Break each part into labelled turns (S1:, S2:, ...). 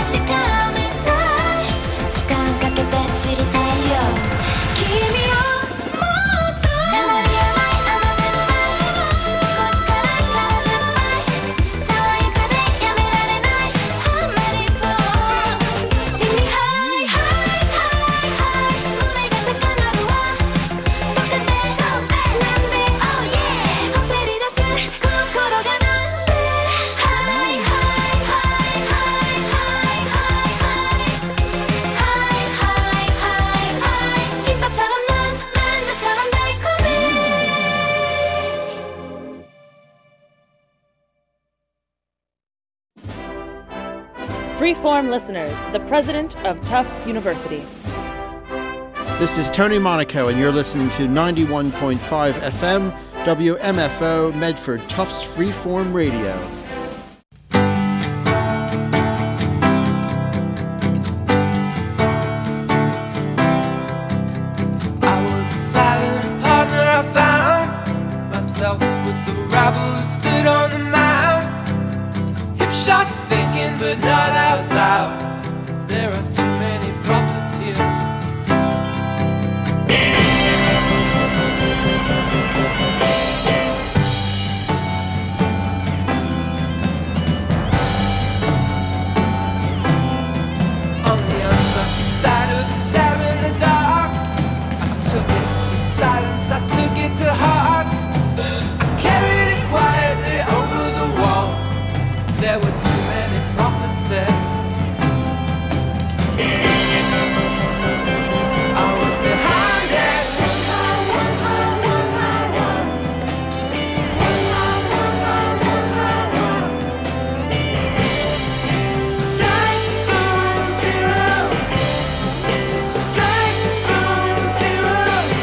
S1: Freeform listeners, the president of Tufts University.
S2: This is Tony Monaco, and you're listening to 91.5 FM, WMFO, Medford, Tufts Freeform Radio.
S3: I was a silent partner, I found myself with the rabble who stood on the mound. Hip shot thinking, but not out loud. There are too many prophets here. There were too many prophets there. I was behind it. Strike on zero. Strike on zero.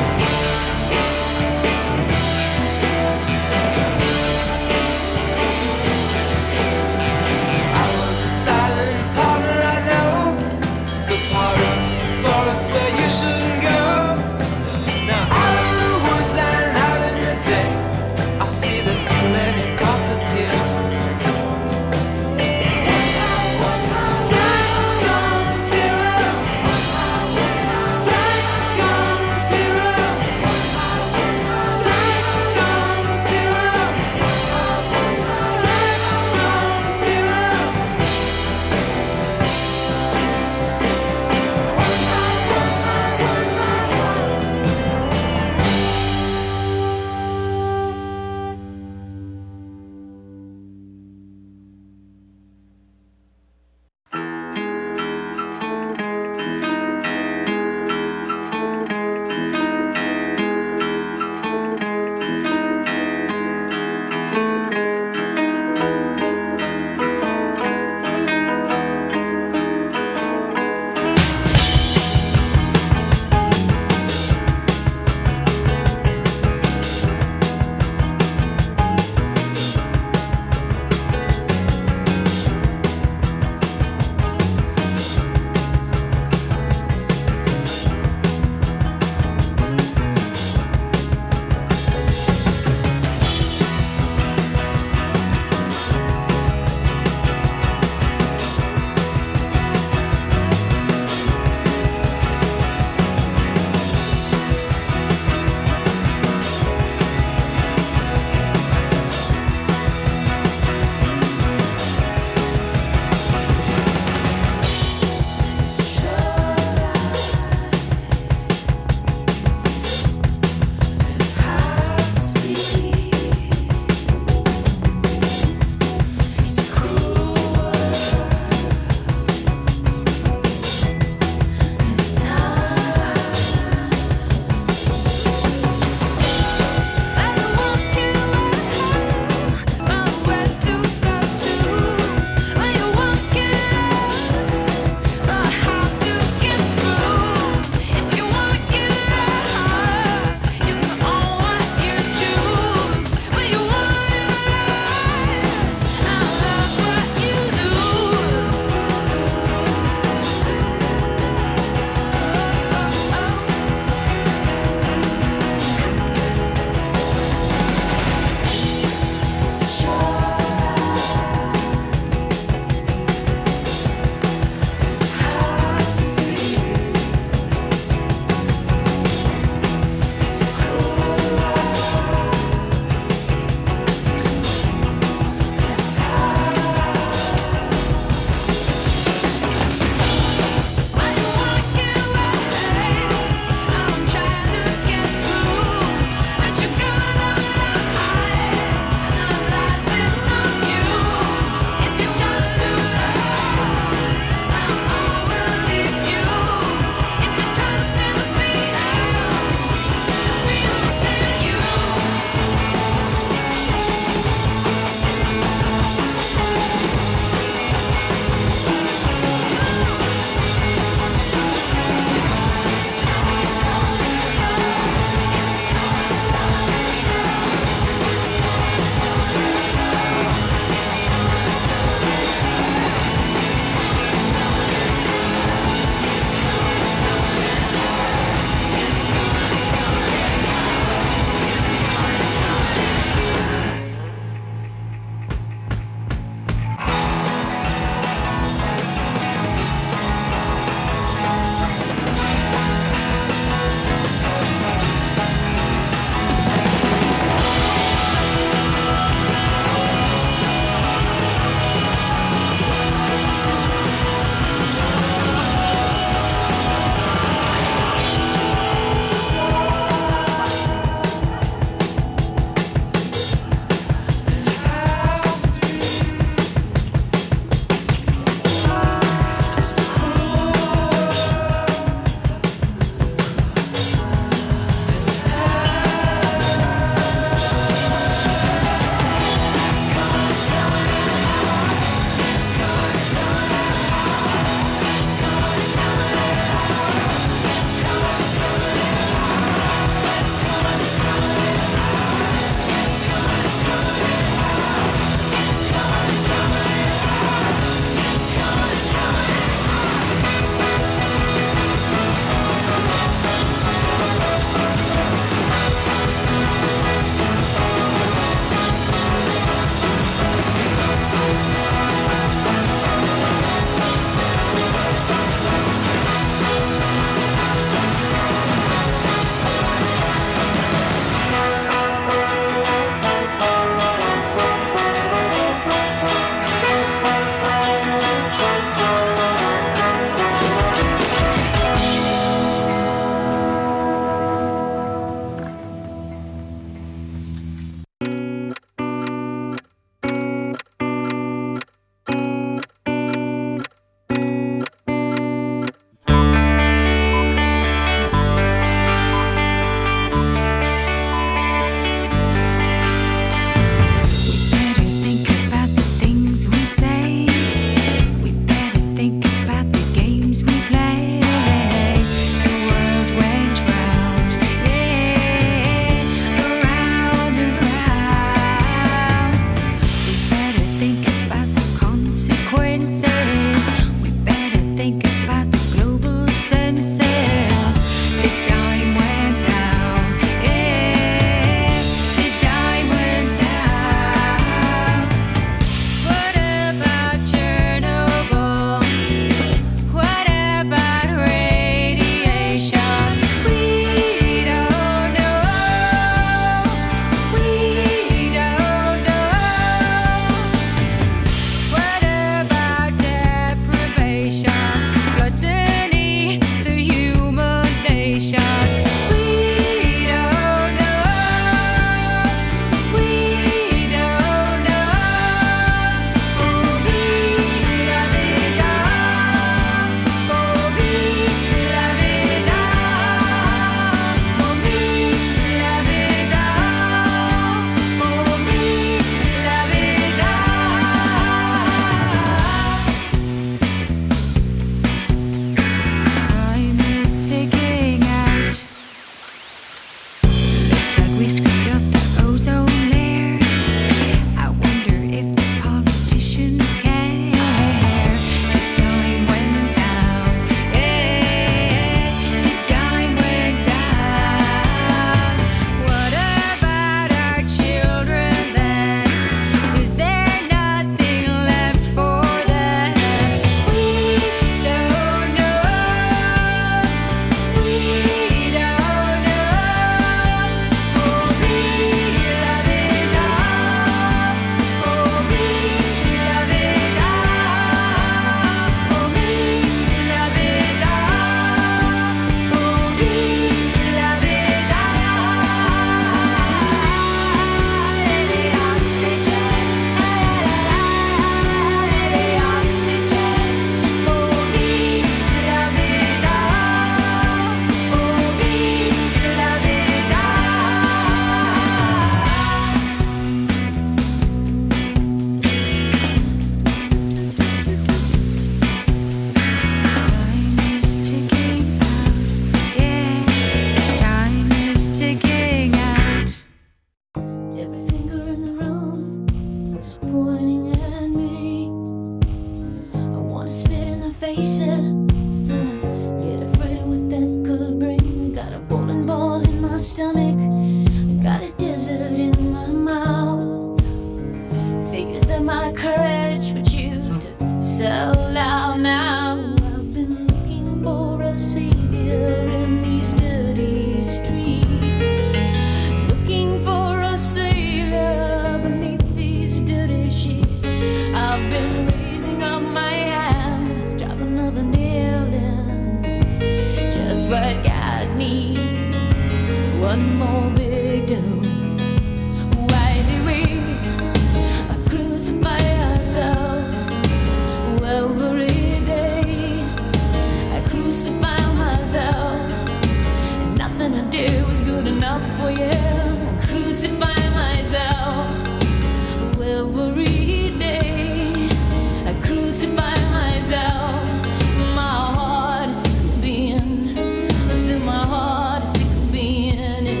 S4: what God needs. One more victim. Why do we crucify ourselves every day? I crucify myself, and nothing I do is good enough for you. I crucify myself every day. I crucify myself. My heart is sick of being, still my heart is sick of being in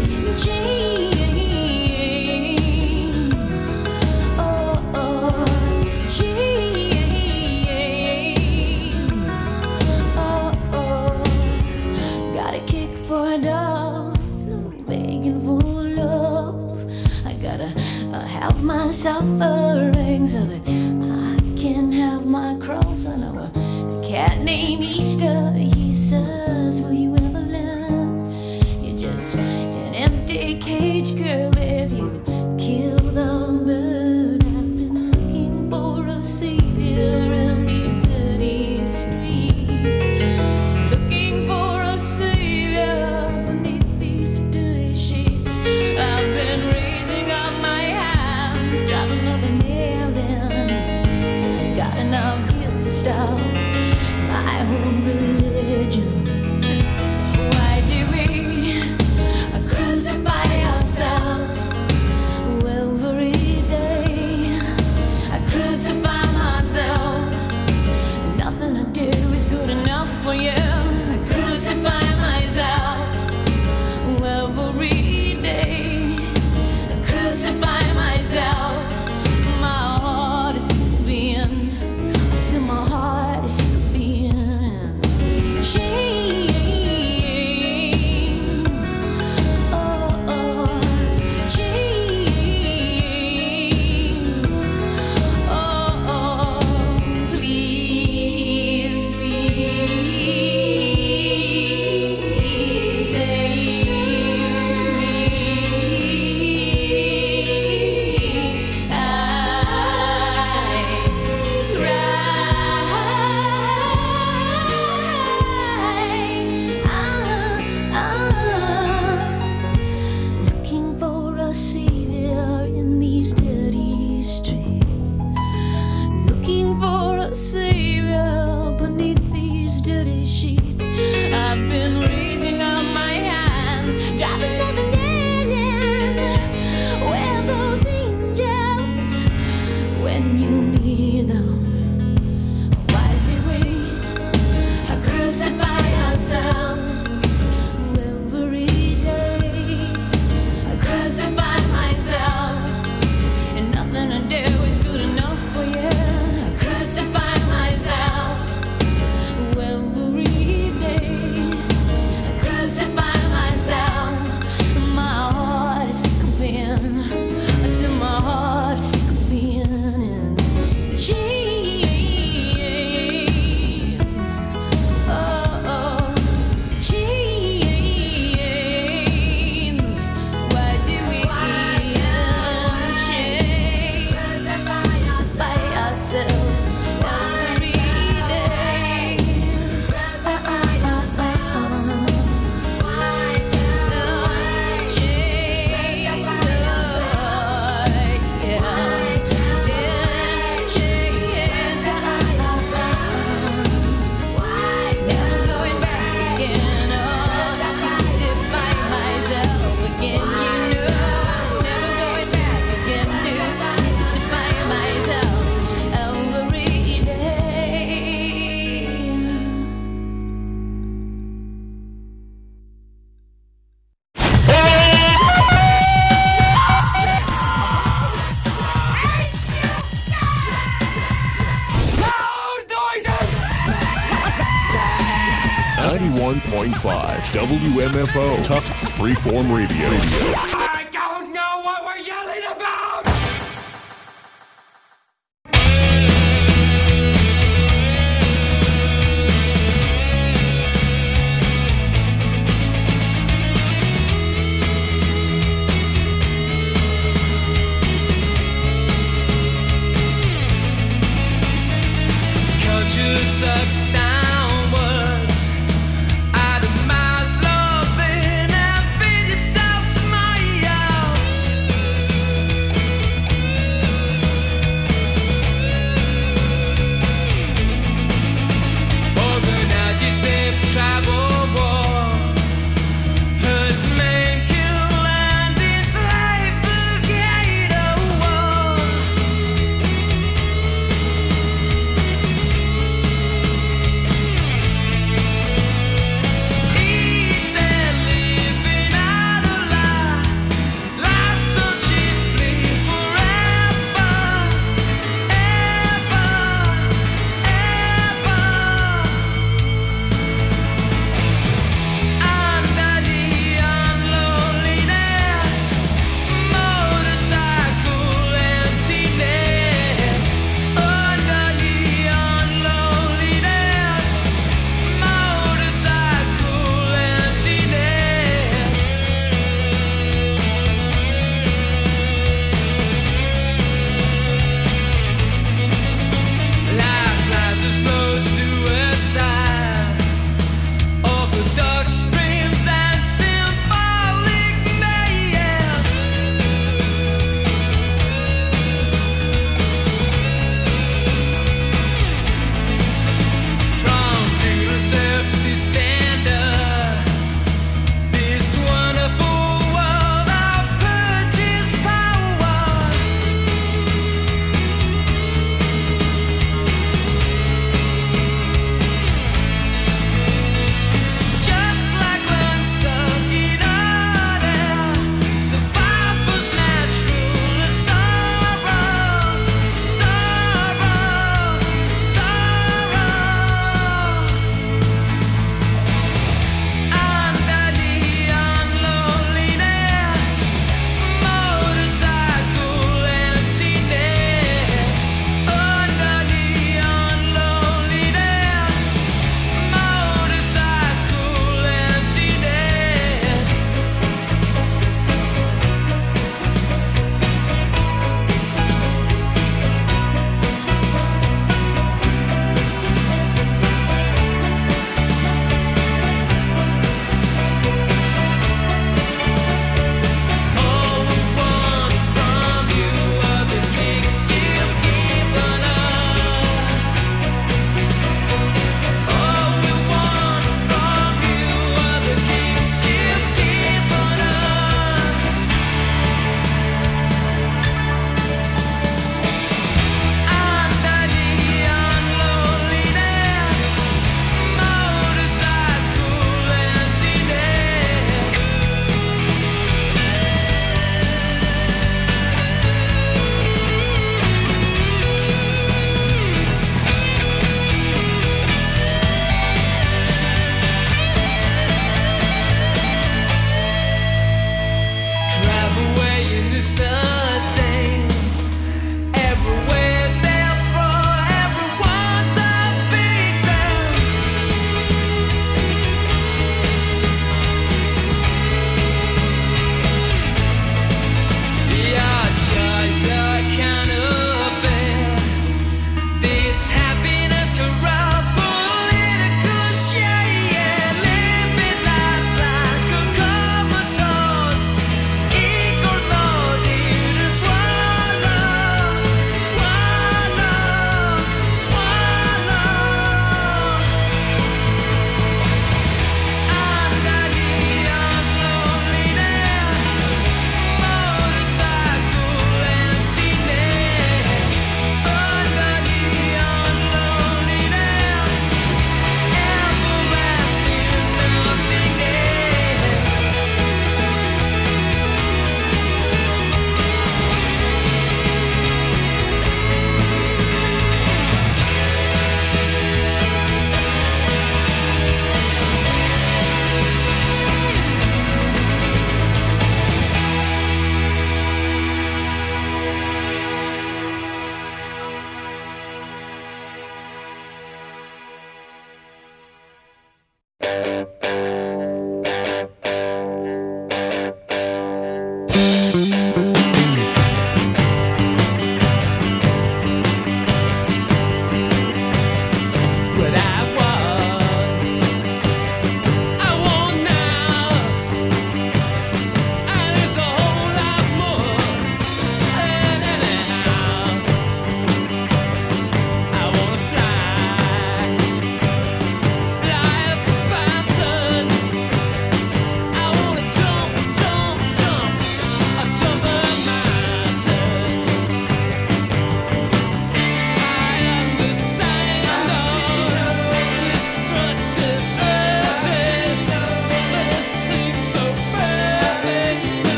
S4: chains. Oh, oh, chains. Oh, oh. Got a kick for a dog, begging for love. I gotta have myself a ring so that I can have my cross. I know a cat named Easter. He says, will you ever learn? You're just an empty cage, girl, if you kill the bird. I've been looking for a savior in these dirty streets, looking for a savior beneath these dirty sheets. I've been raising up my hands, driving another nail in. Got enough guilt to stop my own religion. Why do we crucify ourselves every day? I crucify myself, nothing I do is good enough for you. I crucify myself every day. I crucify myself. My heart is sick of being, I see my heart is sick of being in chains. Oh, oh, chains. Oh, oh, please, please, please save me. I looking for a savior in these dirty streets, looking for a savior beneath these dirty sheets. I've been raising up my hands, driving another nail in. Where those angels when you need them? Why do we crucify ourselves every day? I crucify myself, and nothing I do is good enough for you. I crucify myself every day. I crucify myself. My heart is sick of being, I said my heart is sick of being in chains. Oh, oh, chains. Why do we chains? Crucify ourselves every day. Never going back again. Oh, crucify myself again. You know, never going back again to crucify myself every day.
S5: 91.5 WMFO Tufts Freeform Radio.
S3: I don't know what we're yelling about! Culture sucks downwards out of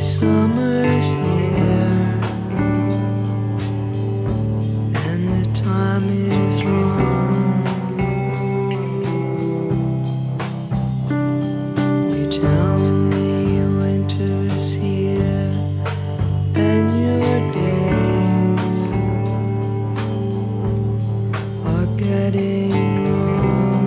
S3: summer's here, and the time is wrong. You tell me winter's here, and your days are getting long.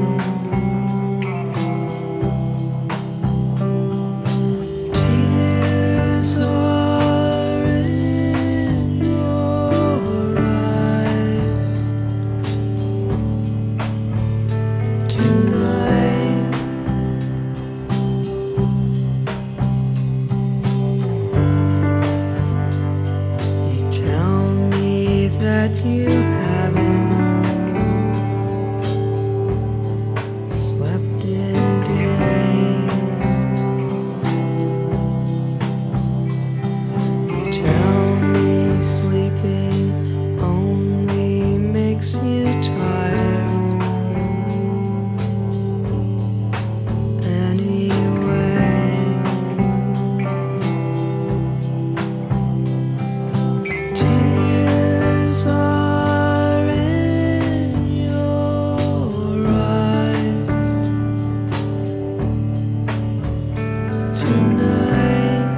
S3: Tears are in your eyes tonight. You tell me that you haven't slept in days. You tell me sleeping only makes you tired. Anyway, tears are in your eyes tonight.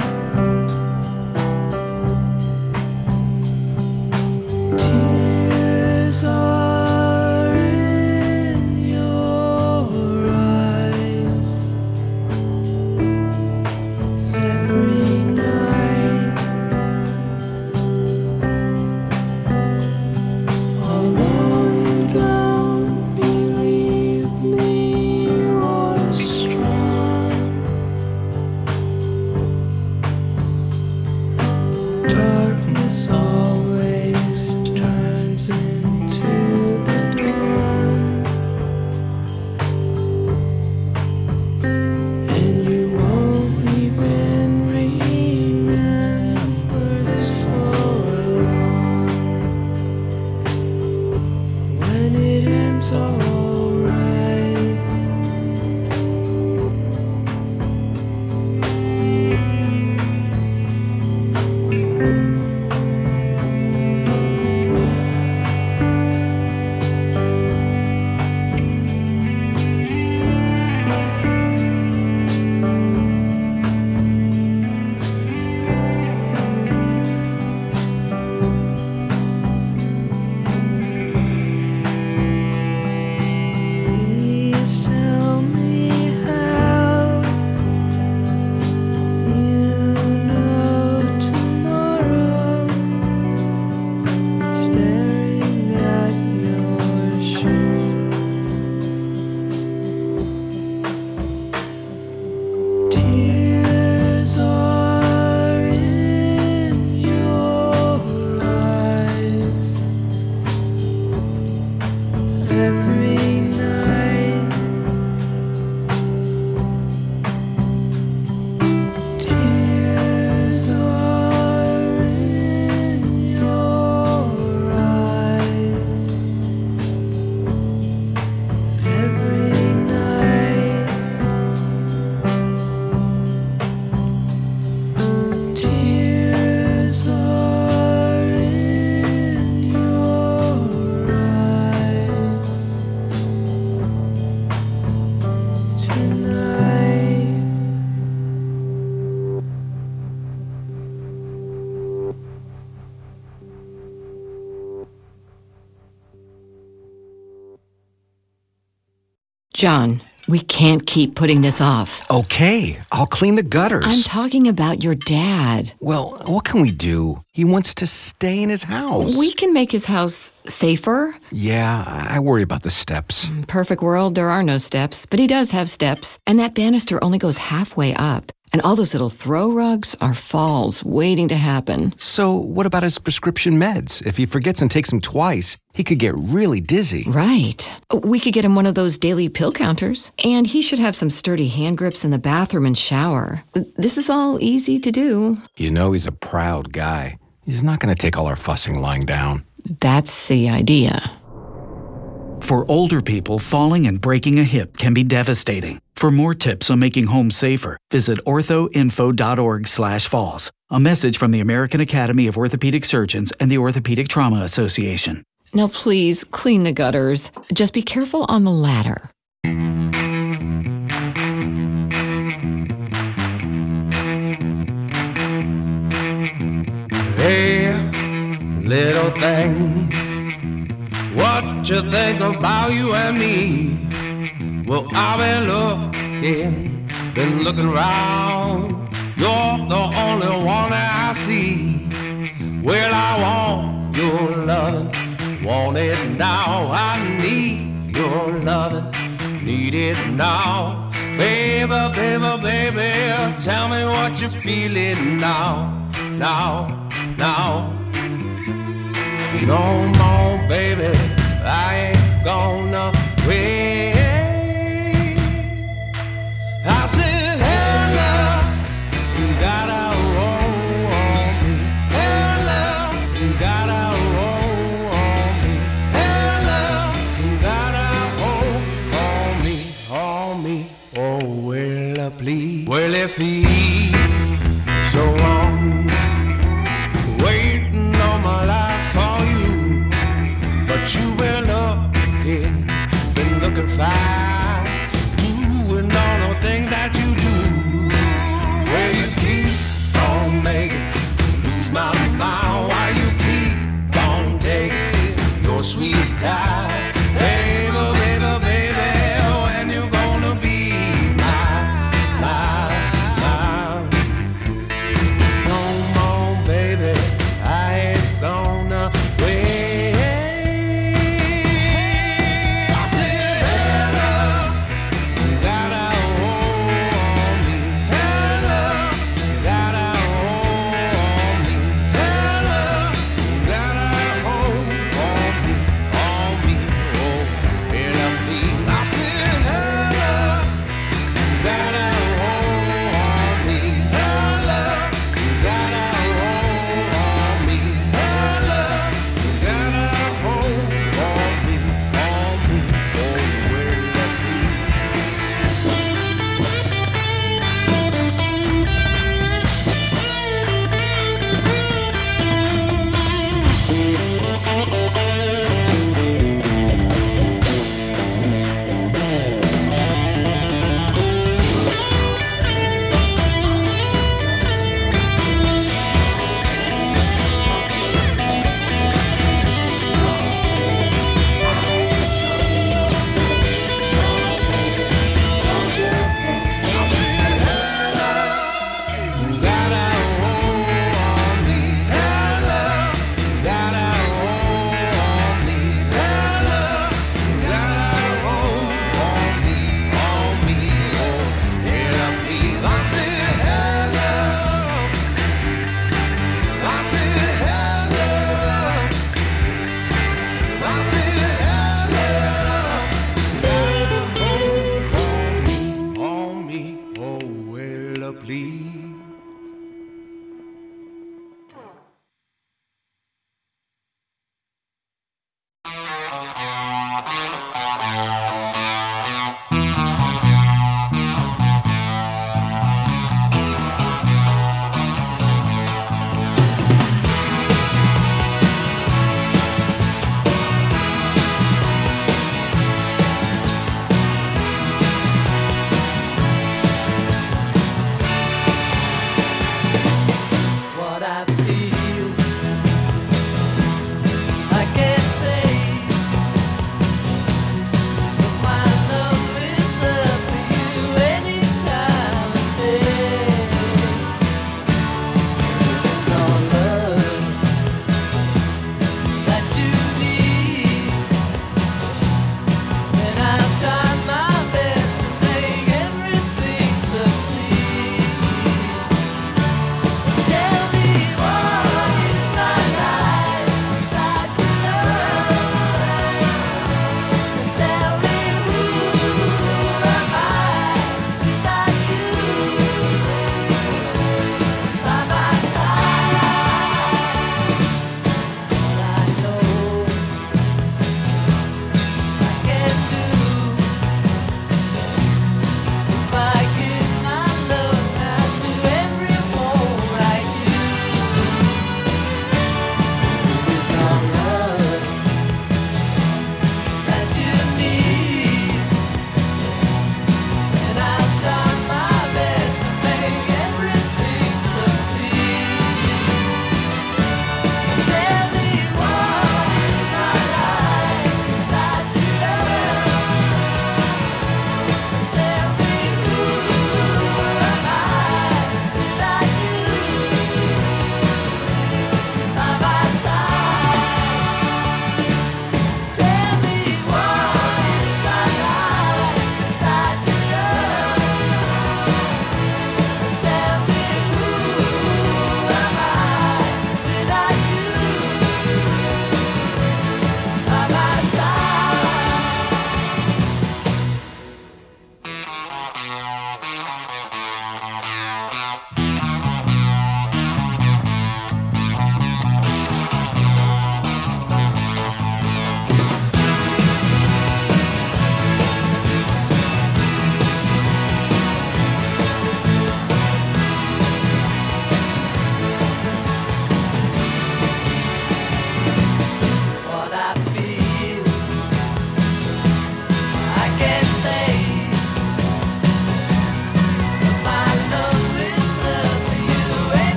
S3: Tears are in your eyes every night. Although you don't believe me was strong, darkness always turns into the dawn, and you won't even remember this for long. When it ends, alright. Please tell me how you know tomorrow. Staring at your shoes, tears are in your eyes every night. Tears are in your eyes every night. Tears are in your eyes tonight.
S6: John, we can't keep putting this off.
S7: Okay, I'll clean the gutters.
S6: I'm talking about your dad.
S7: Well, what can we do? He wants to stay in his house.
S6: We can make his house safer.
S7: Yeah, I worry about the steps.
S6: Perfect world, there are no steps, but he does have steps, and that banister only goes halfway up. And all those little throw rugs are falls waiting to happen.
S7: So what about his prescription meds? If he forgets and takes them twice, he could get really dizzy.
S6: Right. We could get him one of those daily pill counters. And he should have some sturdy hand grips in the bathroom and shower. This is all easy to do.
S7: You know he's a proud guy. He's not going to take all our fussing lying down.
S6: That's the idea.
S8: For older people, falling and breaking a hip can be devastating. For more tips on making home safer, visit orthoinfo.org/falls. A message from the American Academy of Orthopedic Surgeons and the Orthopedic Trauma Association.
S6: Now please, clean the gutters. Just be careful on the ladder.
S3: Hey, little thing, what you think about you and me? Well, I've been looking around. You're the only one that I see. Well, I want your loving, want it now. I need your loving, need it now. Baby, baby, baby, tell me what you're feeling now, now. Come on, baby, I ain't gonna wait. I said, hey, love, you gotta roll on me. Hey, love, you gotta roll on me. Hey, love, you gotta hold on me. Oh, well, please. Well, if he's so long waiting all my life for you, but you've been looking fine, doing all the things that you do. Well, you keep on making lose my mind, while you keep on taking your sweet time. Baby, baby, baby, when you gonna be mine? Come on, baby, I ain't gonna wait. I said, hey, love, you gotta hold on me. Hey, love, you gotta hold on me. Hey, love, you gotta hold on me. Oh, and I'm me. I said, hey, love, you gotta hold on me. Hey, love, you gotta hold on me. Hey, love, you gotta hold on me. Oh, where that be?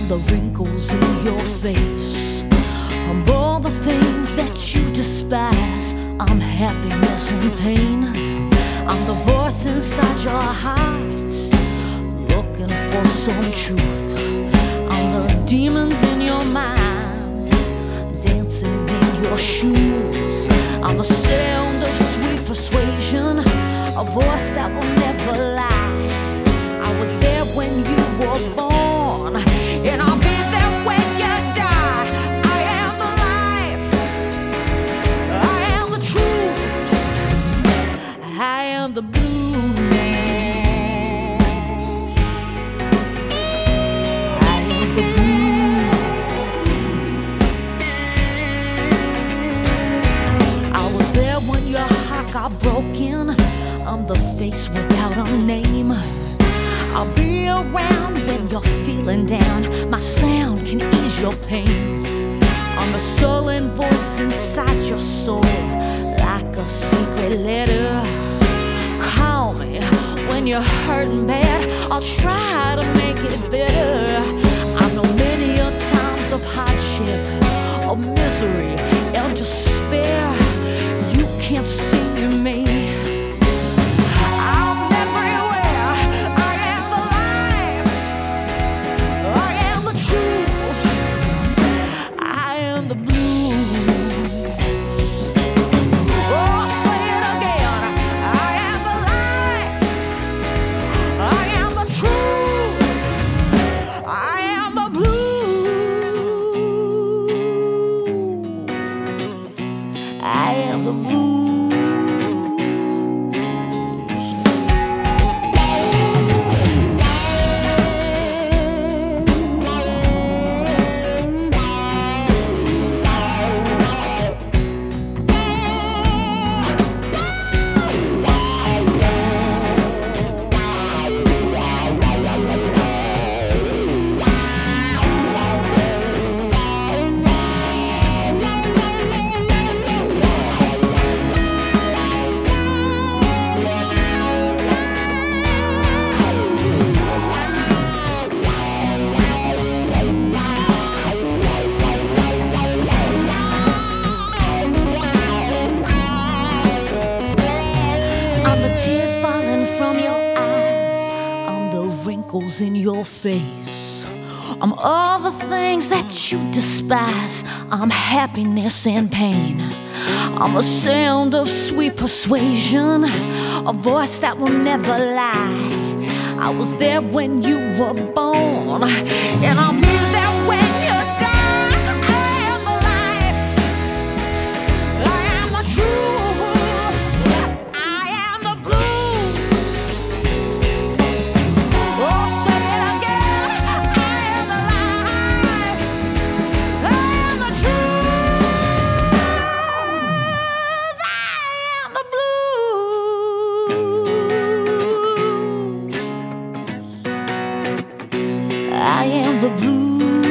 S9: I'm the wrinkles in your face. I'm all the things that you despise. I'm happiness and pain. I'm the voice inside your heart, looking for some truth. I'm the demons in your mind, dancing in your shoes. I'm the sound of sweet persuasion, a voice that will never lie. I was there when you were born, and I'll be there when you die. I am the life, I am the truth, I am the blues, I am the blues. I was there when your heart got broken. I'm the face without a name. I'll be around when you're feeling down. My sound can ease your pain. I'm the sullen voice inside your soul, like a secret letter. Call me when you're hurting bad, I'll try to make it better. I know many a times of hardship, of misery and despair. You can't see me. In your face, I'm all the things that you despise. I'm happiness and pain. I'm a sound of sweet persuasion, a voice that will never lie. I was there when you were born, and I'll be there when you die. I am the light, I am the truth, I am the blue. I am the blues.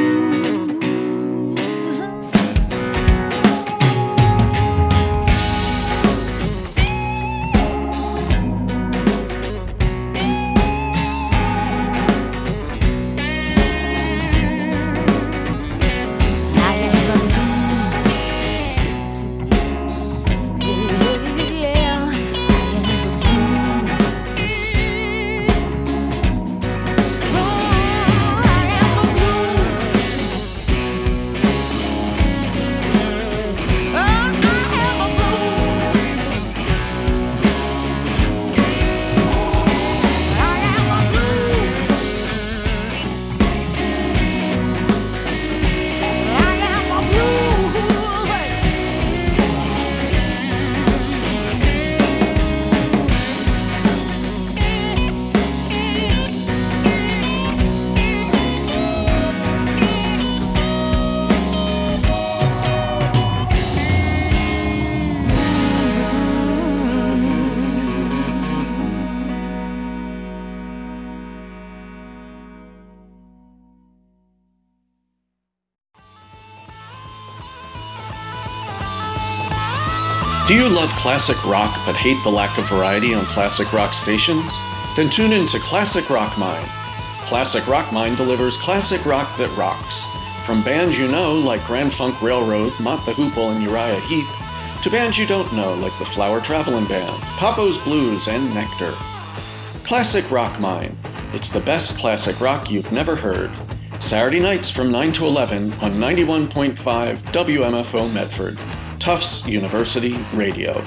S10: Do you love classic rock but hate the lack of variety on classic rock stations? Then tune in to Classic Rock Mind. Classic Rock Mine delivers classic rock that rocks. From bands you know, like Grand Funk Railroad, Mott the Hoople, and Uriah Heep, to bands you don't know, like the Flower Traveling Band, Papo's Blues, and Nectar. Classic Rock Mine. It's the best classic rock you've never heard. Saturday nights from 9 to 11 on 91.5 WMFO Medford, Tufts University Radio.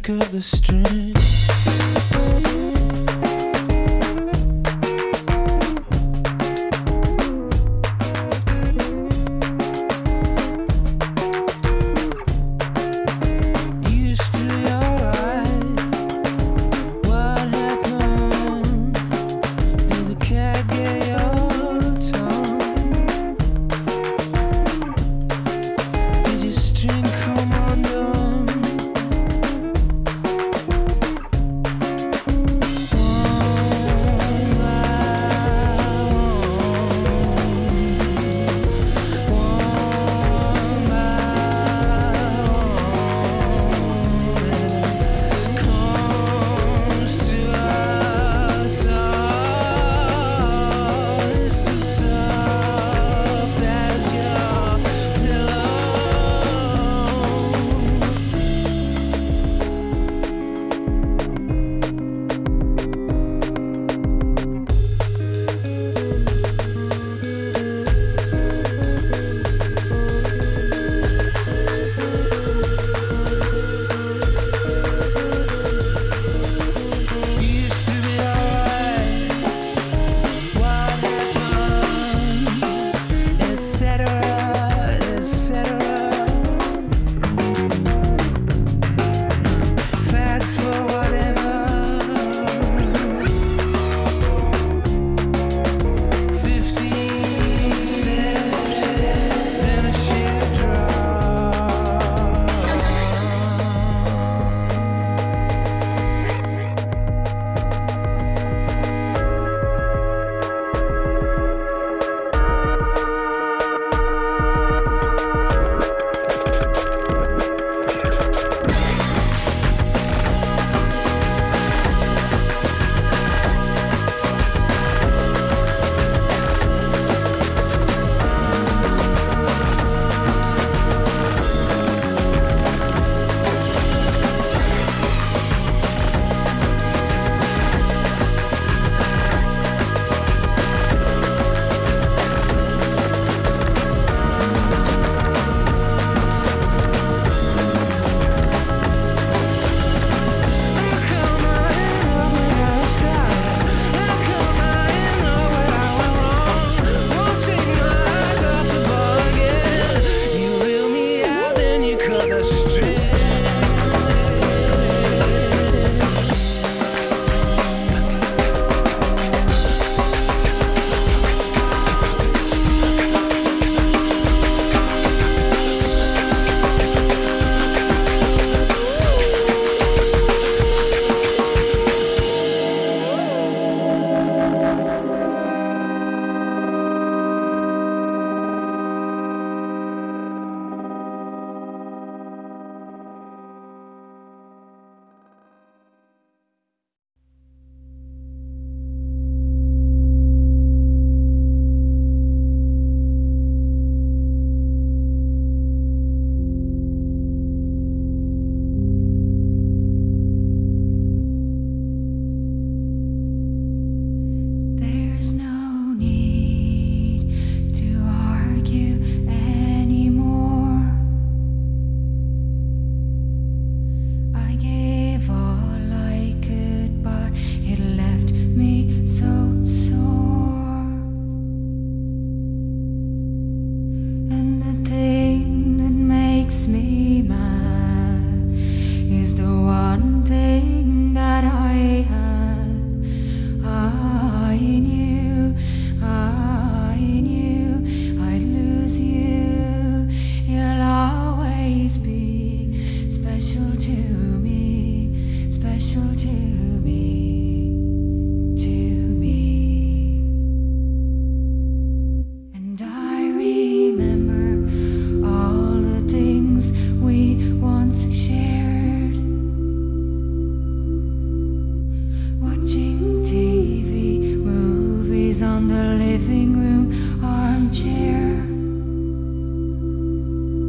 S3: pick up the string.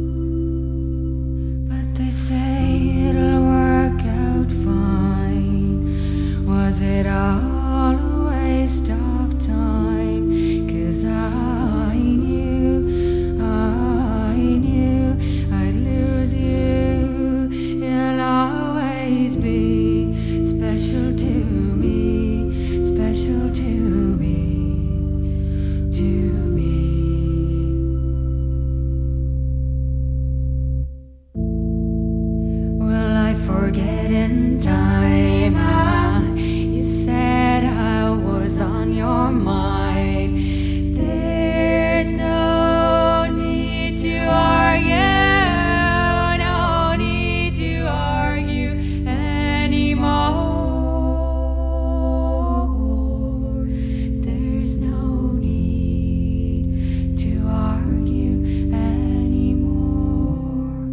S4: They say it'll work out fine. always be special to me, special to me, to me. Will I forget in time? You said I was on your mind. There's no need to argue, no need to argue anymore. There's no need to argue anymore.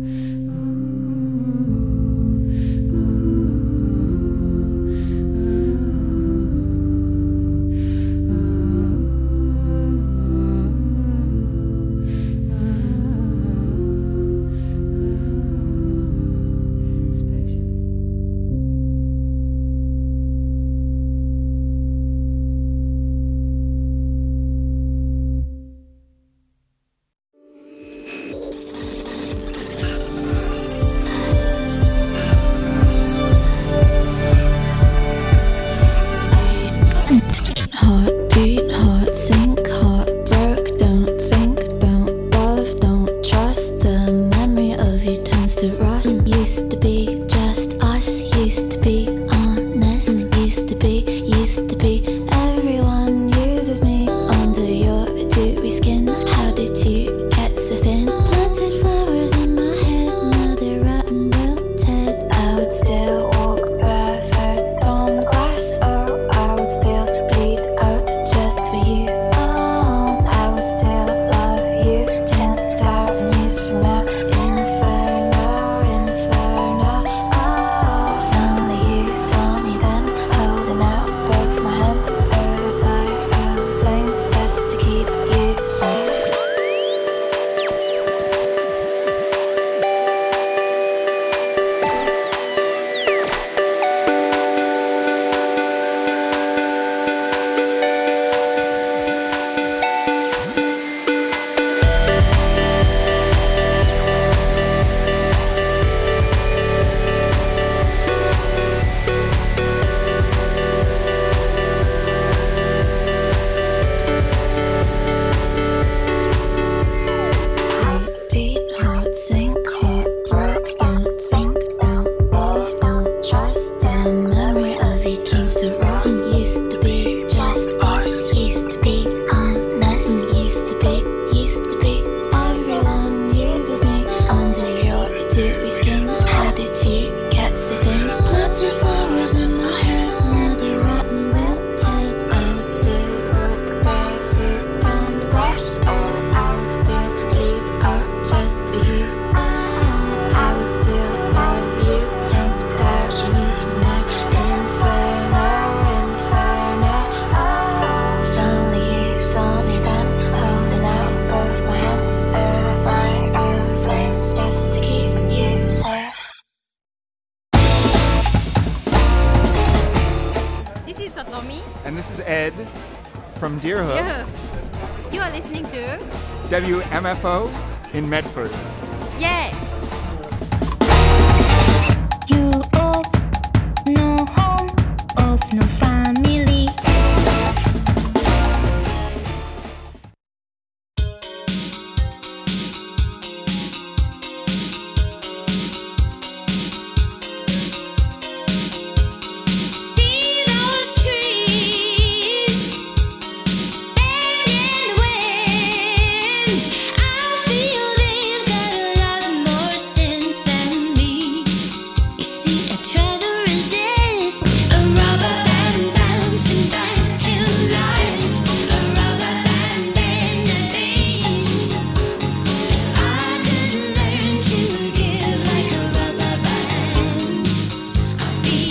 S11: Heartbeat, heart sink, heart broke. Don't think, don't love, don't trust. The memory of you turns to rust. Used to be just us, used to be honest, used to be. Everyone uses me under your dewy skin. How did you get so thin? Planted flowers in my head, now they're rotten, wilted. I would still walk barefoot on the grass, or I would still bleed out just for you. Oh, I would still love you 10,000 years from now. Inferno, inferno. Oh, if only you saw me then, holding out both my hands over fire, over flames, just to keep you safe. Heartbeat, heart sink, heart broke. Don't think, don't love, don't trust. The memory of you turns to rust. Used to be just us, used to be honest, used to be. Everyone uses me under your dewy skin. How did you get so thin? Planted flowers in my head, now they're rotten, wilted. I would still walk barefoot on the grass, or I would still bleed out just for you. Oh, I would still love you 10,000 years from now. Inferno, inferno. Oh, if only you saw me then, holding out both my hands over fire, over flames, just to keep you safe.
S12: This is Satomi.
S13: And this is Ed from Deerhook,
S12: Yeah. You are listening to
S13: WMFO in Medford.
S12: Yeah.